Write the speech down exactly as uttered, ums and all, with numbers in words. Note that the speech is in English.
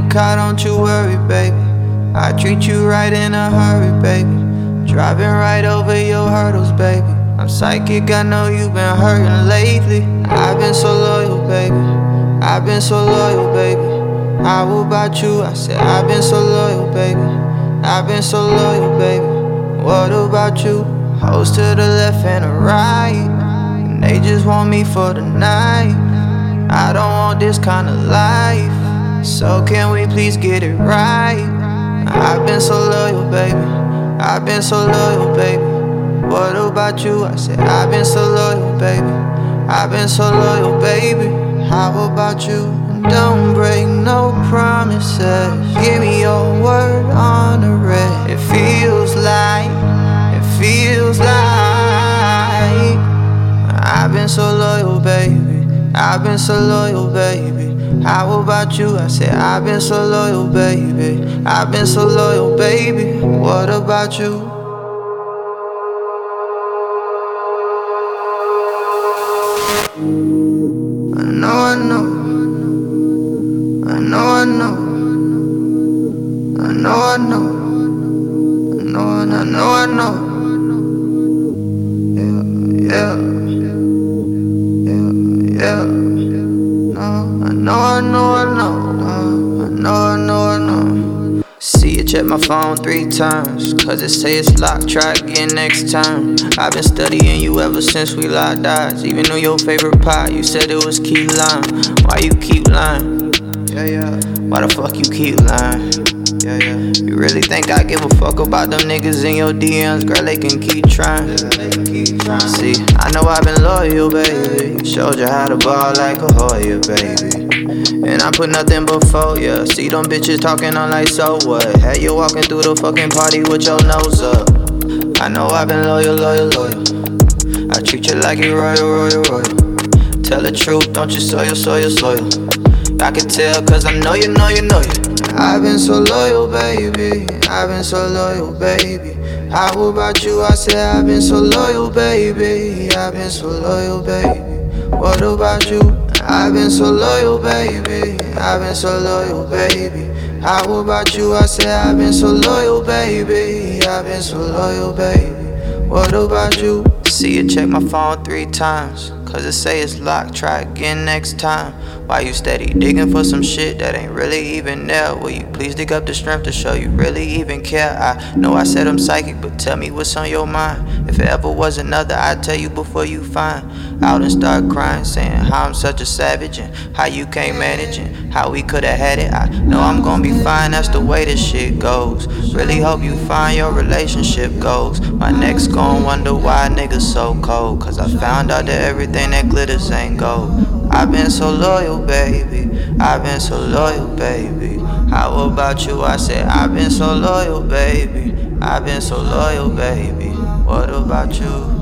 car, don't you worry, baby. I treat you right in a hurry, baby. Driving right over your hurdles, baby. I'm psychic, I know you've been hurting lately. I've been so loyal, baby. I've been so loyal, baby. How about you? I said I've been so loyal, baby. I've been so loyal, baby. What about you? Hoes to the left and the right, and they just want me for the night. I don't want this kind of life, so can we please get it right? I've been so loyal, baby. I've been so loyal, baby. What about you? I said I've been so loyal, baby. I've been so loyal, baby. How about you? Don't break no promises. Give me your word on the red. It feels like, it feels like I've been so loyal, baby. I've been so loyal, baby. How about you? I said I've been so loyal, baby. I've been so loyal, baby. What about you? I know, I know. I know, I know. I know, I know. I know, and I know, I know. Yeah, yeah. Yeah. No, I know, I know, I know. I know, I know, I know. See you check my phone three times, cause it say it's locked, try again next time. I've been studying you ever since we locked eyes. Even knew your favorite pie, you said it was key lime. Why you keep lying? Yeah, yeah. Why the fuck you keep lying? Yeah, yeah. You really think I give a fuck about them niggas in your D Ms? Girl, they can keep trying. See, I know I've been loyal, baby. Showed you how to ball like a Hoya, baby. And I put nothing before ya. See them bitches talking on like so what? Had you walking through the fucking party with your nose up. I know I've been loyal, loyal, loyal. I treat you like you royal, royal, royal. Tell the truth, don't you soil, soil, soil. I can tell cause I know you, know you, know you. I've been so loyal, baby. I've been so loyal, baby. How about you? I said I've been so loyal, baby. I've been so loyal, baby. What about you? I've been so loyal, baby. I've been so loyal, baby. How about you? I said I've been so loyal, baby. I've been so loyal, baby. What about you? See you check my phone three times, cause it say it's locked, try again next time. Why you steady digging for some shit that ain't really even there? Will you please dig up the strength to show you really even care? I know I said I'm psychic, but tell me what's on your mind. If it ever was another, I'd tell you before you find out and start crying, saying how I'm such a savage and how you can't manage and how we could've had it. I know I'm gonna be fine, that's the way this shit goes. Really hope you find your relationship goals. My next gon' wonder why niggas so cold, cause I found out that everything that glitters ain't gold. I've been so loyal, baby. I've been so loyal, baby. How about you? I said I've been so loyal, baby. I've been so loyal, baby. What about you?